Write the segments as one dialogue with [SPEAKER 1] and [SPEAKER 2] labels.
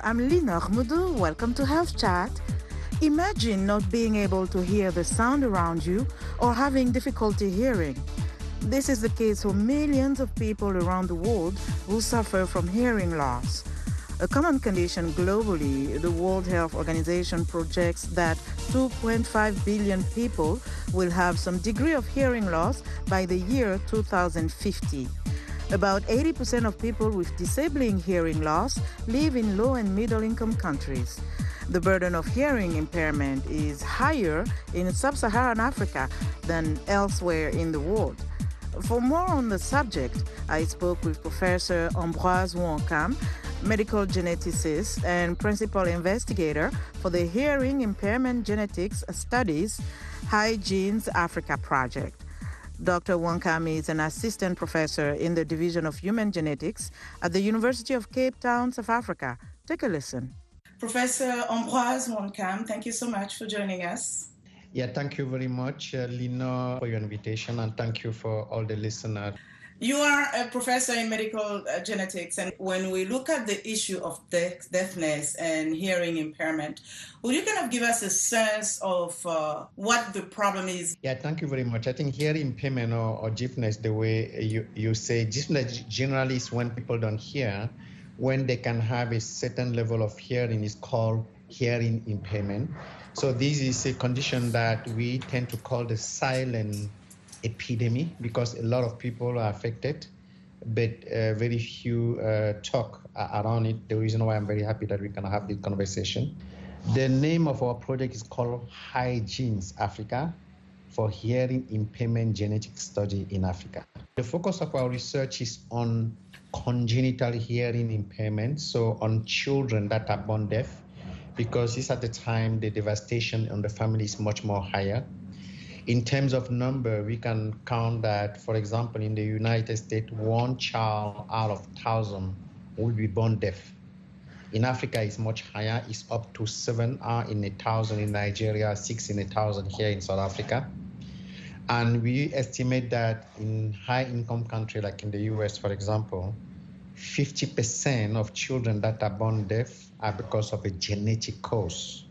[SPEAKER 1] I'm Lina Ahmedou. Welcome to Health Chat. Imagine not being able to hear the sound around you or having difficulty hearing. This is the case for millions of people around the world who suffer from hearing loss. A common condition globally, the World Health Organization projects that 2.5 billion people will have some degree of hearing loss by the year 2050. About 80% of people with disabling hearing loss live in low and middle income countries. The burden of hearing impairment is higher in sub-Saharan Africa than elsewhere in the world. For more on the subject, I spoke with Professor Ambroise Ouankam, medical geneticist and principal investigator for the Hearing Impairment Genetics Studies High Genes Africa project. Dr. Ouankam is an assistant professor in the Division of Human Genetics at the University of Cape Town, South Africa. Take a listen. Professor Ambroise Ouankam, thank you so much for joining us.
[SPEAKER 2] Yeah, thank you very much, Lina, for your invitation, and thank you for all the listeners.
[SPEAKER 1] You are a professor in medical genetics, and when we look at the issue of deafness and hearing impairment, would you kind of give us a sense of what the problem is?
[SPEAKER 2] Yeah, thank you very much. I think hearing impairment or deafness, the way you say, deafness generally is when people don't hear. When they can have a certain level of hearing is called hearing impairment. So this is a condition that we tend to call the silent epidemic because a lot of people are affected, but very few talk around it. The reason why I'm very happy that we can have this conversation. The name of our project is called High Genes Africa for Hearing Impairment Genetic Study in Africa. The focus of our research is on congenital hearing impairment, so on children that are born deaf, because it's at the time the devastation on the family is much more higher. In terms of number, we can count that, for example, in the United States, one child out of 1,000 will be born deaf. In Africa, it's much higher. It's up to 7 in 1,000 in Nigeria, 6 in 1,000 here in South Africa. And we estimate that in high-income countries like in the US, for example, 50% of children that are born deaf are because of a genetic cause.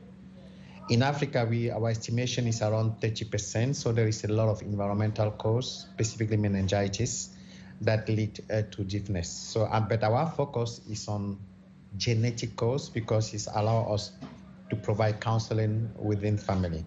[SPEAKER 2] In Africa, our estimation is around 30%, so there is a lot of environmental cause, specifically meningitis, that lead to deafness. So, but our focus is on genetic cause because it allows us to provide counseling within family.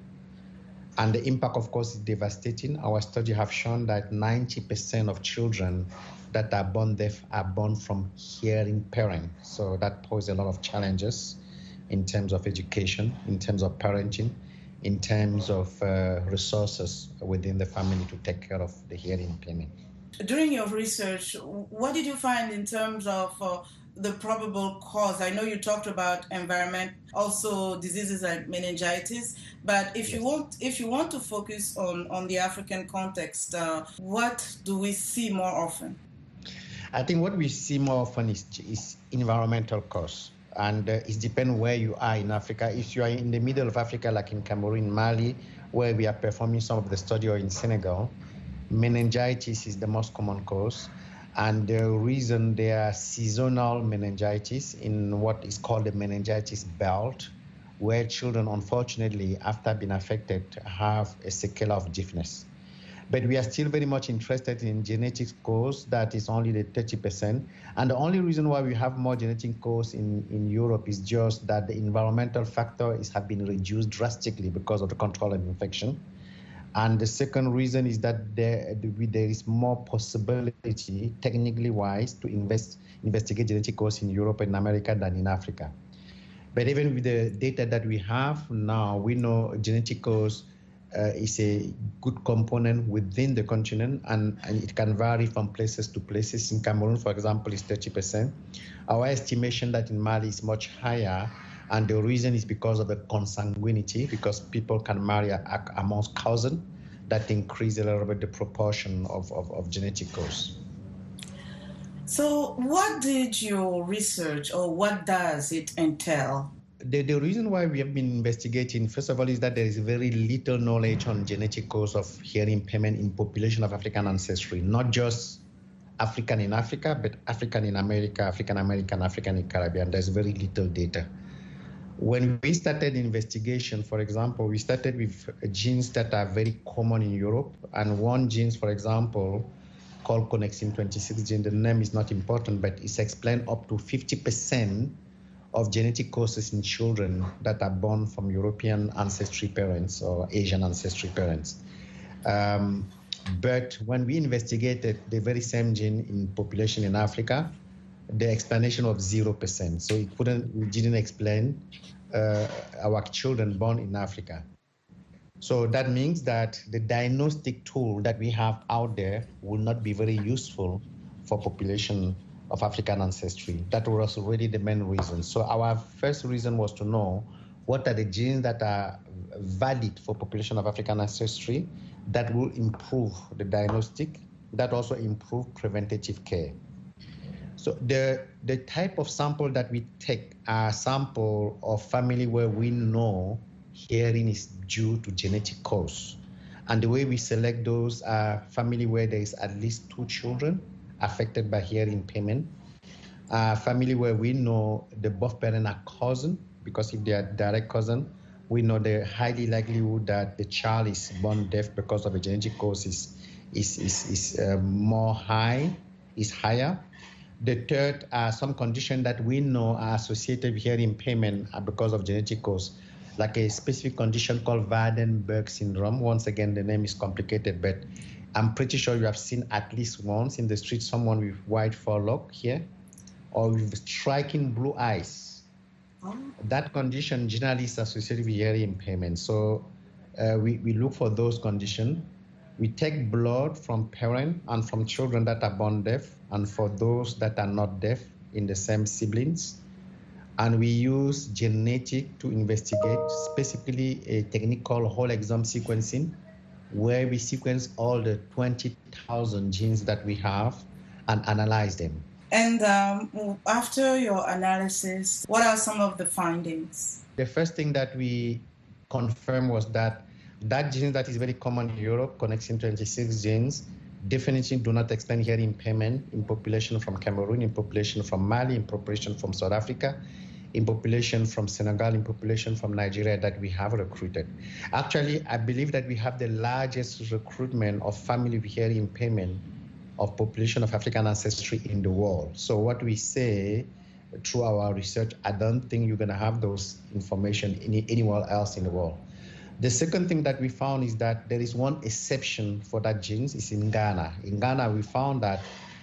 [SPEAKER 2] And the impact, of course, is devastating. Our study have shown that 90% of children that are born deaf are born from hearing parents. So that poses a lot of challenges in terms of education, in terms of parenting, in terms of resources within the family to take care of the hearing impairment.
[SPEAKER 1] During your research, what did you find in terms of the probable cause? I know you talked about environment, also diseases like meningitis, but if you want to focus on the African context, what do we see more often?
[SPEAKER 2] I think what we see more often is environmental cause. And it depends where you are in Africa. If you are in the middle of Africa, like in Cameroon, Mali, where we are performing some of the study, or in Senegal, meningitis is the most common cause. And the reason there are seasonal meningitis in what is called the meningitis belt, where children, unfortunately, after being affected, have a sequela of deafness. But we are still very much interested in genetic cause, that is only the 30%. And the only reason why we have more genetic cause in Europe is just that the environmental factors have been reduced drastically because of the control of infection. And the second reason is that there is more possibility, technically wise, to investigate genetic cause in Europe and America than in Africa. But even with the data that we have now, we know genetic cause is a good component within the continent, and it can vary from places to places. In Cameroon, for example, is 30%. Our estimation that in Mali is much higher, and the reason is because of the consanguinity, because people can marry amongst cousins, that increase a little bit the proportion of genetic cause.
[SPEAKER 1] So what did your research, or what does it entail?
[SPEAKER 2] The reason why we have been investigating, first of all, is that there is very little knowledge on genetic cause of hearing impairment in population of African ancestry, not just African in Africa, but African in America, African American, African in Caribbean. There's very little data. When we started investigation, for example, we started with genes that are very common in Europe, and one gene, for example, called connexin 26 gene. The name is not important, but it's explained up to 50% of genetic causes in children that are born from European ancestry parents or Asian ancestry parents. But when we investigated the very same gene in population in Africa, the explanation was 0%. So we didn't explain our children born in Africa. So that means that the diagnostic tool that we have out there will not be very useful for population of African ancestry. That was already the main reason. So our first reason was to know what are the genes that are valid for population of African ancestry that will improve the diagnostic, that also improve preventative care. So the type of sample that we take are sample of family where we know hearing is due to genetic cause. And the way we select those are family where there is at least 2 children affected by hearing impairment, family where we know the both parents are cousin, because if they are direct cousin, we know the highly likelihood that the child is born deaf because of a genetic cause is higher. The third are some conditions that we know are associated with hearing impairment because of genetic cause, like a specific condition called Waardenburg syndrome. Once again, the name is complicated, but I'm pretty sure you have seen at least once in the street someone with white forelock here, or with striking blue eyes. That condition generally is associated with hearing impairment. So we look for those conditions. We take blood from parents and from children that are born deaf, and for those that are not deaf in the same siblings. And we use genetic to investigate, specifically a technique called whole exome sequencing, where we sequence all the 20,000 genes that we have and analyze them.
[SPEAKER 3] And after your analysis, what are some of the findings?
[SPEAKER 2] The first thing that we confirmed was that gene that is very common in Europe, connexin 26 genes, definitely do not explain hearing impairment in population from Cameroon, in population from Mali, in population from South Africa, in population from Senegal, in population from Nigeria that we have recruited. Actually, I believe that we have the largest recruitment of family with hearing impairment of population of African ancestry in the world. So what we say through our research, I don't think you're going to have those information anywhere else in the world. The second thing that we found is that there is one exception for that genes is in Ghana. In Ghana, we found that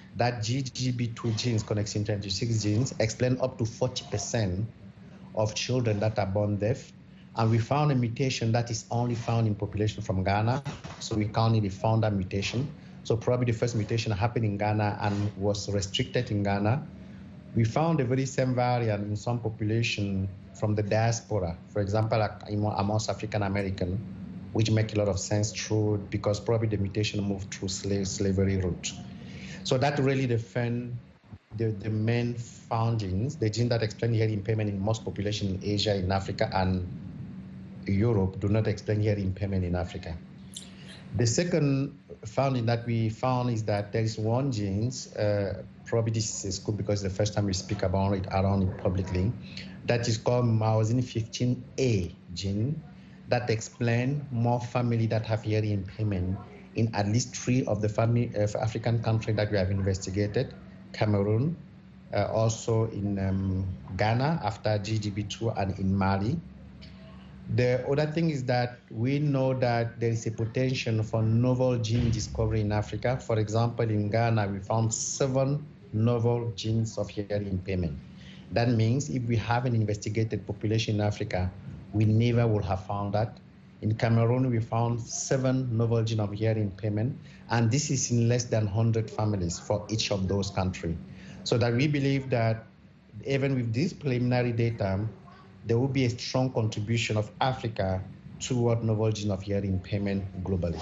[SPEAKER 2] GGB2 genes, connexin 26 genes, explain up to 40% of children that are born deaf. And we found a mutation that is only found in population from Ghana. So we currently found that mutation. So probably the first mutation happened in Ghana and was restricted in Ghana. We found the very same variant in some population from the diaspora, for example, amongst African American, which make a lot of sense because probably the mutation moved through slavery route. So that really defend the main findings, the gene that explain hearing impairment in most population in Asia, in Africa, and Europe do not explain hearing impairment in Africa. The second finding that we found is that there is one gene, probably this is good because it's the first time we speak about it around it publicly, that is called Myosine 15A gene that explain more family that have hearing impairment in at least 3 of the family of African countries that we have investigated, Cameroon, also in Ghana after GGB2 and in Mali. The other thing is that we know that there is a potential for novel gene discovery in Africa. For example, in Ghana, we found 7 novel genes of hearing impairment. That means if we have an investigated population in Africa, we never would have found that. In Cameroon, we found 7 novel genes of hearing impairment, and this is in less than 100 families for each of those countries. So that we believe that even with this preliminary data, there will be a strong contribution of Africa toward novel gene of hearing impairment globally.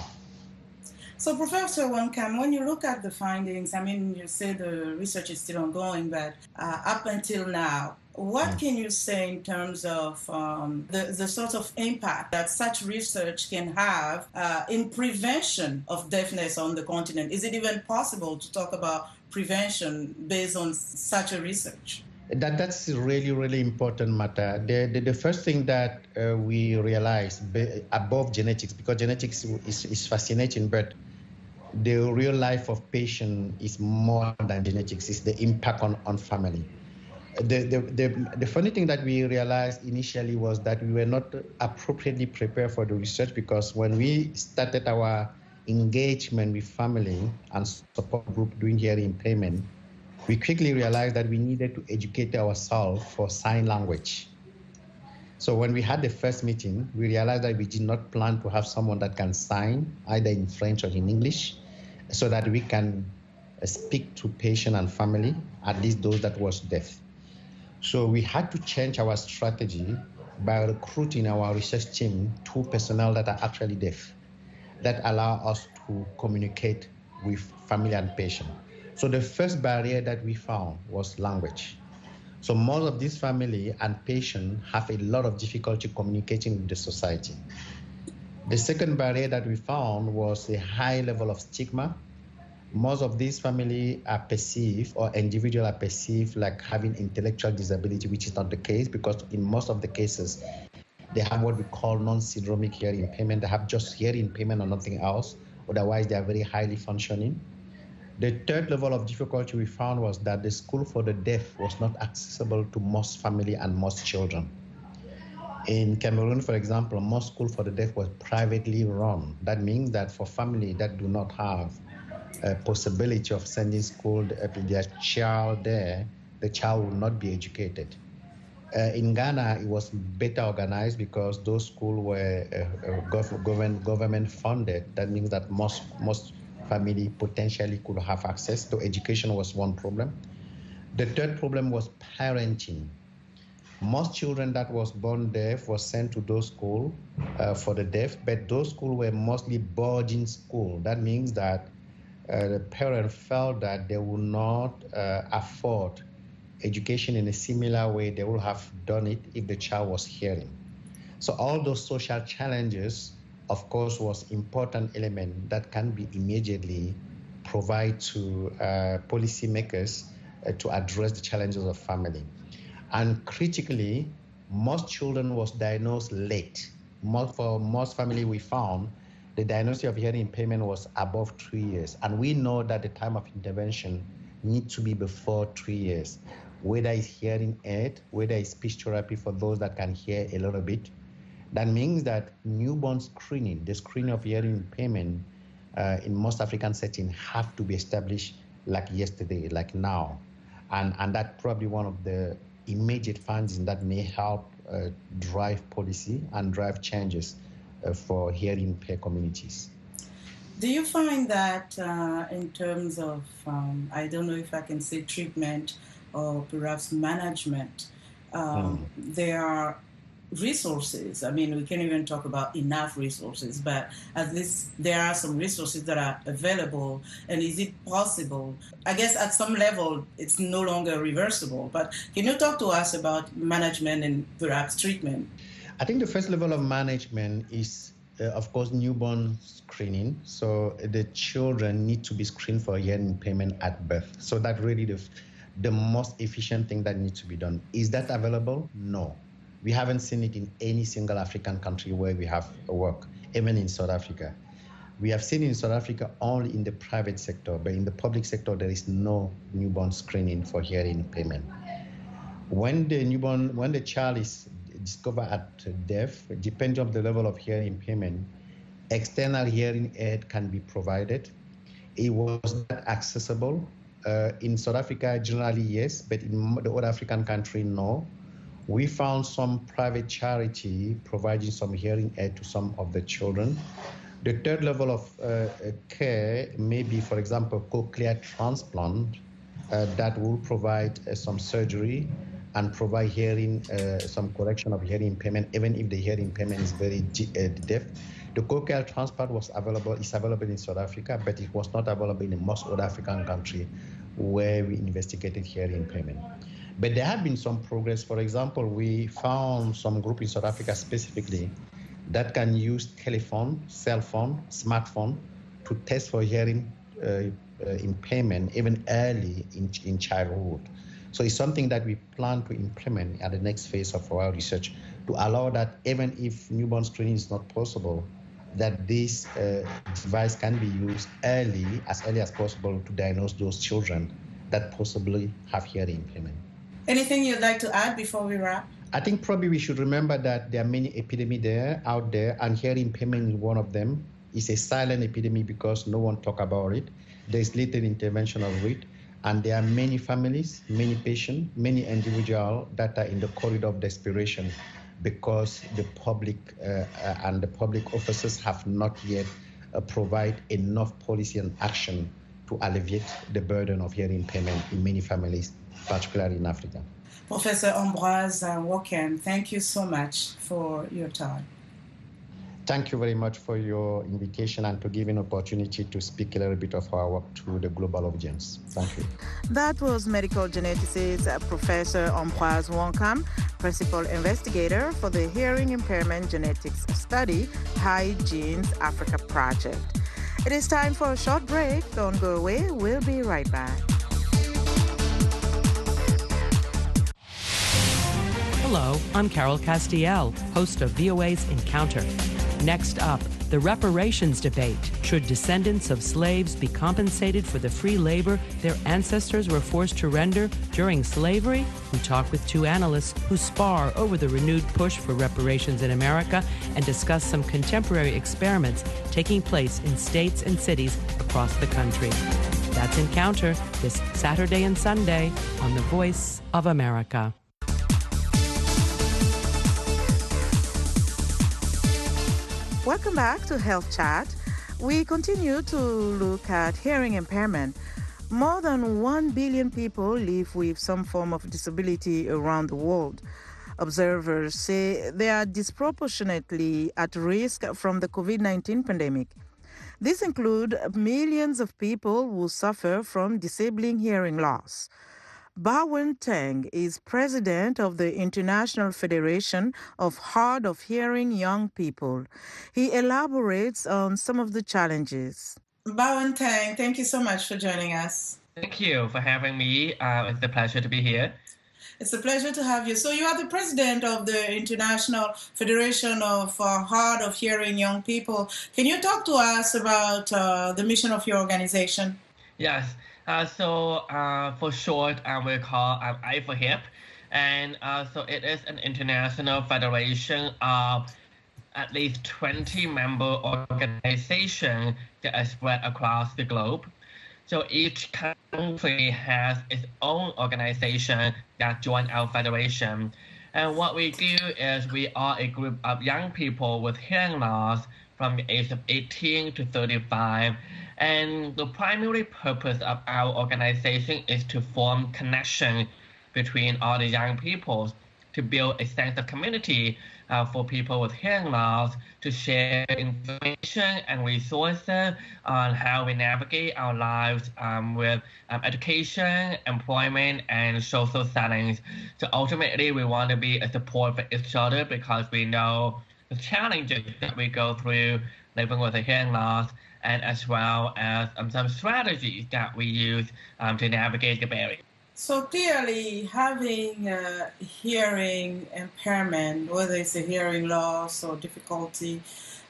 [SPEAKER 3] So Professor Wang-Kam, when you look at the findings, I mean, you say the research is still ongoing, but up until now, what can you say in terms of the sort of impact that such research can have in prevention of deafness on the continent? Is it even possible to talk about prevention based on such a research?
[SPEAKER 2] That's really, really important matter. The first thing that we realize above genetics, because genetics is fascinating, but the real life of patient is more than genetics, is the impact on family. The funny thing that we realized initially was that we were not appropriately prepared for the research, because when we started our engagement with family and support group doing hearing impairment, we quickly realized that we needed to educate ourselves for sign language. So when we had the first meeting, we realized that we did not plan to have someone that can sign either in French or in English, so that we can speak to patient and family, at least those that was deaf. So we had to change our strategy by recruiting our research team 2 personnel that are actually deaf, that allow us to communicate with family and patient. So the first barrier that we found was language. So most of this family and patient have a lot of difficulty communicating with the society. The second barrier that we found was a high level of stigma. Most of these family are perceived, or individuals are perceived, like having intellectual disability, which is not the case, because in most of the cases, they have what we call non-syndromic hearing impairment. They have just hearing impairment or nothing else. Otherwise, they are very highly functioning. The third level of difficulty we found was that the school for the deaf was not accessible to most family and most children. In Cameroon, for example, most school for the deaf was privately run. That means that for family that do not have a possibility of sending school their child there, the child will not be educated. In Ghana, it was better organized because those schools were government funded. That means that most family potentially could have access to education. Was one problem. The third problem was parenting. Most children that was born deaf was sent to those schools for the deaf, but those schools were mostly boarding school. That means that the parents felt that they would not afford education in a similar way they would have done it if the child was hearing. So all those social challenges, of course, was important element that can be immediately provided to policymakers to address the challenges of family. And critically, most children was diagnosed late. For most family we found, the diagnosis of hearing impairment was above 3 years. And we know that the time of intervention needs to be before 3 years, whether it's hearing aid, whether it's speech therapy for those that can hear a little bit. That means that newborn screening, the screening of hearing impairment in most African settings have to be established like yesterday, like now. And that's probably one of the immediate findings that may help drive policy and drive changes for hearing impaired communities.
[SPEAKER 3] Do you find that in terms of, I don't know if I can say treatment or perhaps management, there are resources? I mean, we can't even talk about enough resources, but at least there are some resources that are available. And is it possible? I guess at some level, it's no longer reversible, but can you talk to us about management and perhaps treatment?
[SPEAKER 2] I think the first level of management is, of course, newborn screening. So the children need to be screened for hearing impairment at birth. So that's really the most efficient thing that needs to be done. Is that available? No. We haven't seen it in any single African country where we have work, even in South Africa. We have seen in South Africa only in the private sector, but in the public sector, there is no newborn screening for hearing impairment. When the child is discovered at deaf, depending on the level of hearing impairment, external hearing aid can be provided. It was not accessible. In South Africa, generally, yes, but in the other African country, no. We found some private charity providing some hearing aid to some of the children. The third level of care may be, for example, cochlear transplant that will provide some surgery and provide hearing, some correction of hearing impairment, even if the hearing impairment is very deaf. The cochlear transplant is available in South Africa, but it was not available in most other African countries where we investigated hearing impairment. But there have been some progress. For example, we found some group in South Africa specifically that can use telephone, cell phone, smartphone to test for hearing impairment even early in childhood. So it's something that we plan to implement at the next phase of our research to allow that even if newborn screening is not possible, that this device can be used as early as possible to diagnose those children that possibly have hearing impairment.
[SPEAKER 3] Anything you'd like to add before we wrap?
[SPEAKER 2] I think probably we should remember that there are many epidemics out there, and hearing impairment is one of them. It's a silent epidemic because no one talks about it. There's little intervention of it, and there are many families, many patients, many individuals that are in the corridor of desperation because the public and the public officers have not yet provide enough policy and action to alleviate the burden of hearing impairment in many families, particularly in Africa.
[SPEAKER 3] Professor Ambroise Nwokem, thank you so much for your time.
[SPEAKER 2] Thank you very much for your invitation and to give an opportunity to speak a little bit of our work to the global audience. Thank you.
[SPEAKER 1] That was medical geneticist Professor Ambroise Nwokem, principal investigator for the Hearing Impairment Genetics Study High Genes Africa Project. It is time for a short break. Don't go away. We'll be right back.
[SPEAKER 4] Hello, I'm Carol Castiel, host of VOA's Encounter. Next up, the reparations debate. Should descendants of slaves be compensated for the free labor their ancestors were forced to render during slavery? We talk with two analysts who spar over the renewed push for reparations in America and discuss some contemporary experiments taking place in states and cities across the country. That's Encounter this Saturday and Sunday on The Voice of America.
[SPEAKER 1] Welcome back to Health Chat. We continue to look at hearing impairment. More than 1 billion people live with some form of disability around the world. Observers say they are disproportionately at risk from the COVID-19 pandemic. These include millions of people who suffer from disabling hearing loss. Bawen Teng is president of the International Federation of Hard of Hearing Young People. He elaborates on some of the challenges.
[SPEAKER 3] Bawen Teng, thank you so much for joining us.
[SPEAKER 5] Thank you for having me. It's a pleasure to be here.
[SPEAKER 3] It's a pleasure to have you. So you are the president of the International Federation of Hard of Hearing Young People. Can you talk to us about the mission of your organization?
[SPEAKER 5] Yes. For short, we call I4HIP. And so it is an international federation of at least 20 member organizations that are spread across the globe. So each country has its own organization that join our federation. And what we do is we are a group of young people with hearing loss from the age of 18 to 35. And the primary purpose of our organization is to form connection between all the young people to build a sense of community for people with hearing loss, to share information and resources on how we navigate our lives with education, employment, and social settings. So ultimately, we want to be a support for each other because we know the challenges that we go through living with a hearing loss, and as well as some strategies that we use to navigate the barrier.
[SPEAKER 3] So clearly, having hearing impairment, whether it's a hearing loss or difficulty,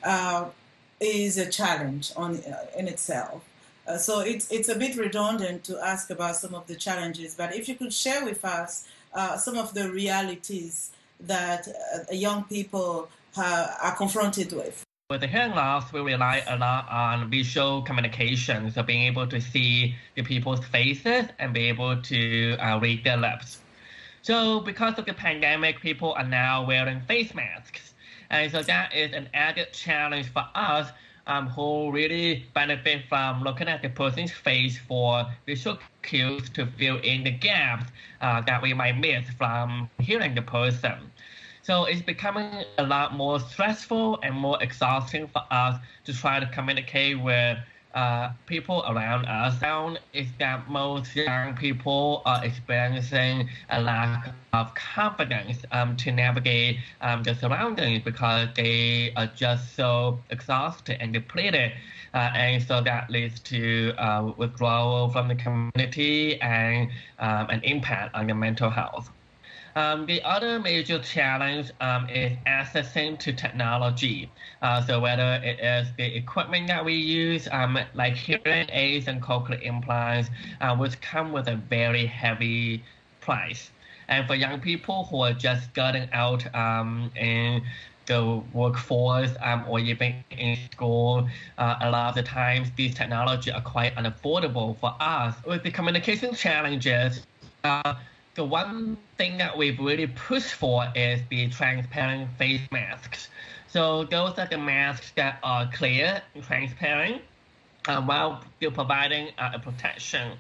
[SPEAKER 3] is a challenge in itself. So it's a bit redundant to ask about some of the challenges, but if you could share with us some of the realities that young people are confronted with.
[SPEAKER 5] With the hearing loss, we rely a lot on visual communication, so being able to see the people's faces and be able to read their lips. So because of the pandemic, people are now wearing face masks. And so that is an added challenge for us who really benefit from looking at the person's face for visual cues to fill in the gaps that we might miss from hearing the person. So it's becoming a lot more stressful and more exhausting for us to try to communicate with people around us found is that most young people are experiencing a lack of confidence to navigate the surroundings because they are just so exhausted and depleted. And so that leads to withdrawal from the community and an impact on your mental health. The other major challenge is accessing to technology. So whether it is the equipment that we use, like hearing aids and cochlear implants, which come with a very heavy price. And for young people who are just starting out in the workforce or even in school, a lot of the times these technologies are quite unaffordable for us. With the communication challenges, the one thing that we've really pushed for is the transparent face masks. So those are the masks that are clear and transparent while still providing a protection.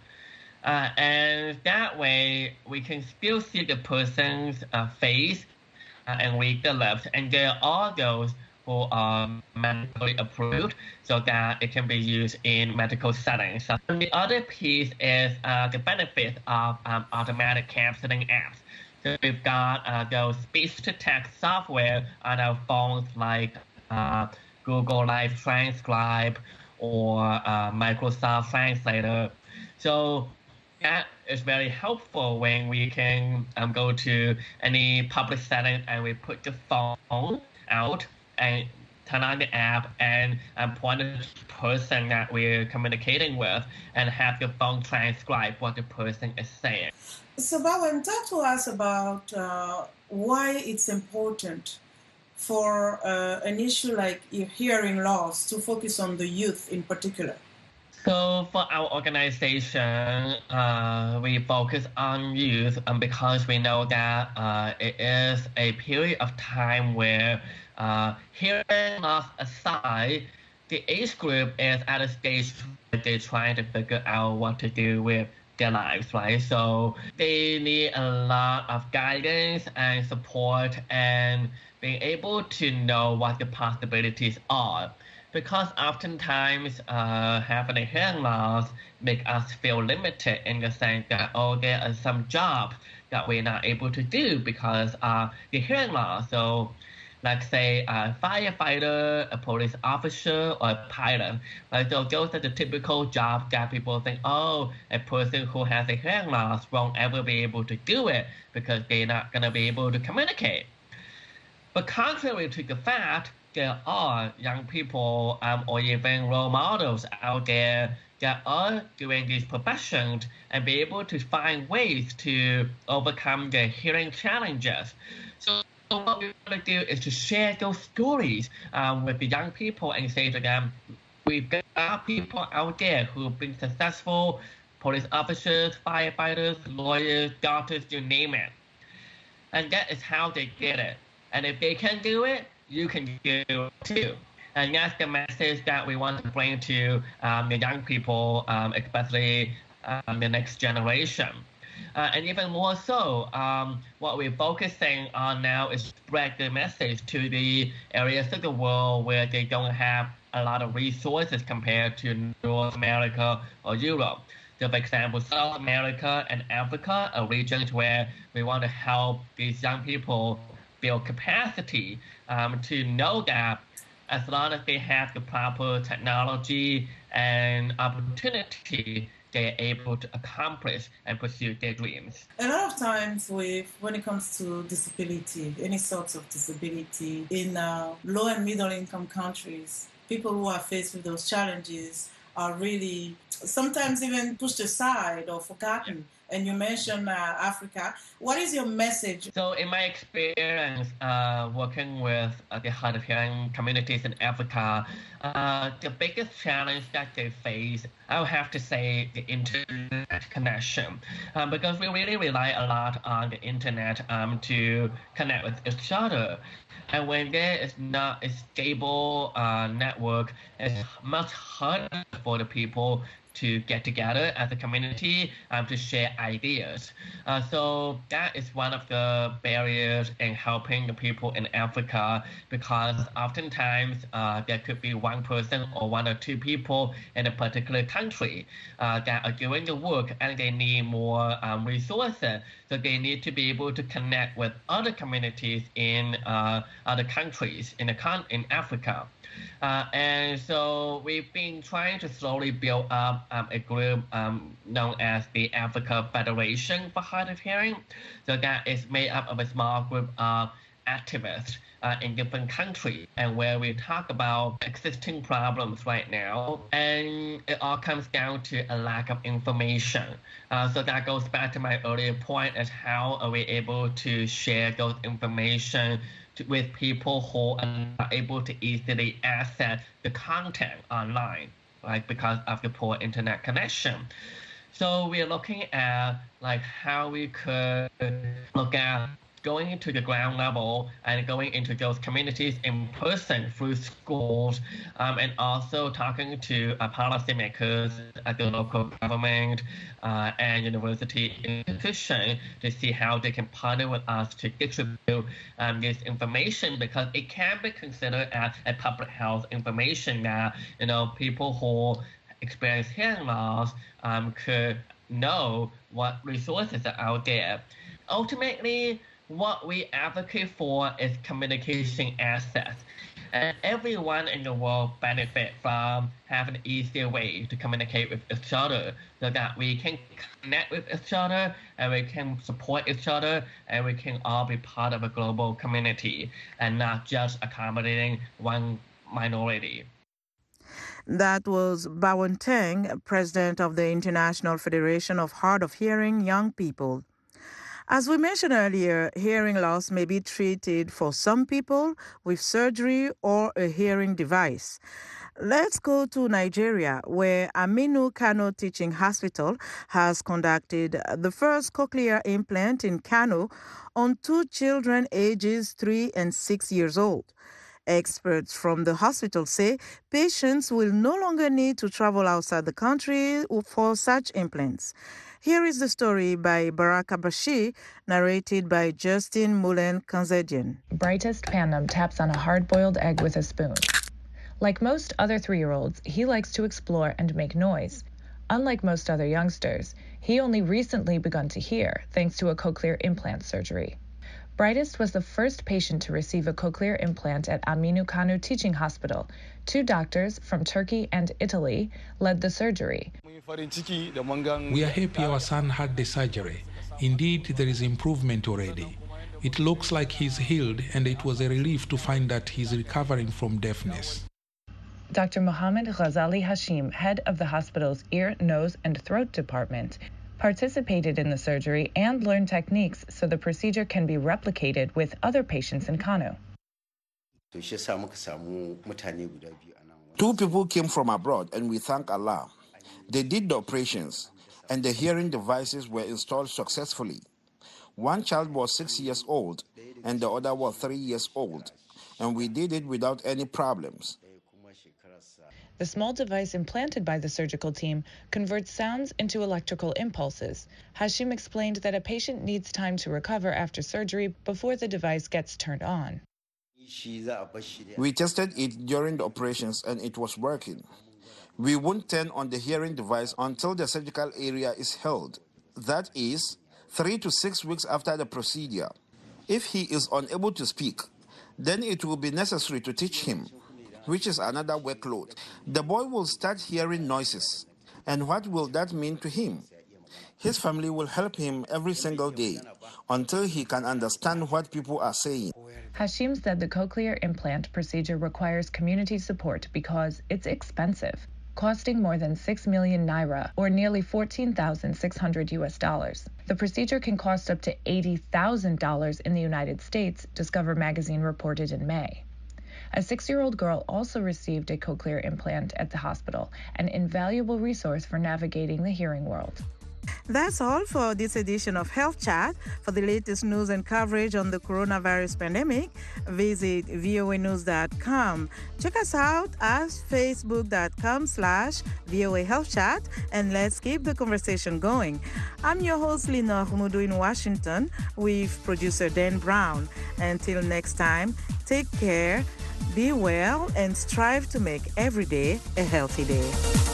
[SPEAKER 5] And that way we can still see the person's face and read the lips. And there are those who are medically approved so that it can be used in medical settings. And the other piece is the benefit of automatic canceling apps. So we've got those speech-to-text software on our phones like Google Live Transcribe or Microsoft Translator. So that is very helpful when we can go to any public setting and we put the phone out and turn on the app and point to the person that we're communicating with and have the phone transcribe what the person is saying.
[SPEAKER 3] So, Bowen, talk to us about why it's important for an issue like hearing loss to focus on the youth in particular.
[SPEAKER 5] So for our organization, we focus on youth because we know that it is a period of time where hearing loss aside, the age group is at a stage where they're trying to figure out what to do with their lives, right? So they need a lot of guidance and support and being able to know what the possibilities are. Because oftentimes having a hearing loss make us feel limited in the sense that, there are some jobs that we're not able to do because of the hearing loss. So let's say a firefighter, a police officer, or a pilot. Right? So those are the typical jobs that people think, a person who has a hearing loss won't ever be able to do it because they're not going to be able to communicate. But contrary to the fact, there are young people or even role models out there that are doing these professions and be able to find ways to overcome their hearing challenges. So what we want to do is to share those stories with the young people and say to them, we've got people out there who've been successful, police officers, firefighters, lawyers, doctors, you name it. And that is how they get it. And if they can do it, you can do it too. And that's the message that we want to bring to the young people, especially the next generation. And even more so, what we're focusing on now is spread the message to the areas of the world where they don't have a lot of resources compared to North America or Europe. So for example, South America and Africa are regions where we want to help these young people build capacity to know that as long as they have the proper technology and opportunity, they're able to accomplish and pursue their dreams.
[SPEAKER 3] A lot of times when it comes to disability, any sorts of disability in low and middle income countries, people who are faced with those challenges are really sometimes even pushed aside or forgotten. And you mentioned Africa. What is your message?
[SPEAKER 5] So in my experience working with the hard of hearing communities in Africa, the biggest challenge that they face, I would have to say, the internet connection. Because we really rely a lot on the internet to connect with each other. And when there is not a stable network, it's much harder for the people to get together as a community to share ideas. So that is one of the barriers in helping the people in Africa, because oftentimes there could be one person or one or two people in a particular country that are doing the work, and they need more resources. So they need to be able to connect with other communities in other countries in Africa. And so we've been trying to slowly build up a group known as the Africa Federation for Hard of Hearing. So that is made up of a small group of activists in different countries, and where we talk about existing problems right now, and it all comes down to a lack of information. So that goes back to my earlier point, as how are we able to share those information with people who are not able to easily access the content online, right, because of the poor internet connection. So we're looking at like how we could look at going into the ground level and going into those communities in person through schools, and also talking to policymakers at the local government and university institution to see how they can partner with us to distribute this information, because it can be considered as a public health information that, you know, people who experience hearing loss could know what resources are out there. Ultimately, what we advocate for is communication access. And everyone in the world benefits from having an easier way to communicate with each other, so that we can connect with each other and we can support each other and we can all be part of a global community and not just accommodating one minority.
[SPEAKER 1] That was Bowen Teng, president of the International Federation of Hard of Hearing Young People. As we mentioned earlier, hearing loss may be treated for some people with surgery or a hearing device. Let's go to Nigeria, where Aminu Kano Teaching Hospital has conducted the first cochlear implant in Kano on 2 children ages 3 and 6 years old. Experts from the hospital say patients will no longer need to travel outside the country for such implants. Here is the story by Baraka Bashir, narrated by Justin Mulen Kanzedian.
[SPEAKER 6] Brightest Pandam taps on a hard-boiled egg with a spoon. Like most other 3-year-olds, he likes to explore and make noise. Unlike most other youngsters, he only recently begun to hear, thanks to a cochlear implant surgery. Brightest was the first patient to receive a cochlear implant at Aminu Kano Teaching Hospital. 2 doctors from Turkey and Italy led the surgery.
[SPEAKER 7] We are happy our son had the surgery. Indeed, there is improvement already. It looks like he's healed, and it was a relief to find that he's recovering from deafness.
[SPEAKER 6] Dr. Mohammed Ghazali Hashim, head of the hospital's ear, nose, and throat department, participated in the surgery and learned techniques so the procedure can be replicated with other patients in Kano.
[SPEAKER 8] 2 people came from abroad, and we thank Allah. They did the operations, and the hearing devices were installed successfully. 1 child was 6 years old, and the other was 3 years old, and we did it without any problems.
[SPEAKER 6] The small device implanted by the surgical team converts sounds into electrical impulses. Hashim explained that a patient needs time to recover after surgery before the device gets turned on.
[SPEAKER 8] We tested it during the operations, and it was working. We won't turn on the hearing device until the surgical area is healed. That is 3 to 6 weeks after the procedure. If he is unable to speak, then it will be necessary to teach him, which is another workload. The boy will start hearing noises. And what will that mean to him? His family will help him every single day until he can understand what people are saying.
[SPEAKER 6] Hashim said the cochlear implant procedure requires community support because it's expensive, costing more than 6 million naira, or nearly $14,600 US. The procedure can cost up to $80,000 in the United States, Discover magazine reported in May. A 6-year-old girl also received a cochlear implant at the hospital, an invaluable resource for navigating the hearing world.
[SPEAKER 1] That's all for this edition of Health Chat. For the latest news and coverage on the coronavirus pandemic, visit voanews.com. Check us out at facebook.com/VOA Health Chat, and let's keep the conversation going. I'm your host, Lina Humudu in Washington, with producer Dan Brown. Until next time, take care, be well, and strive to make every day a healthy day.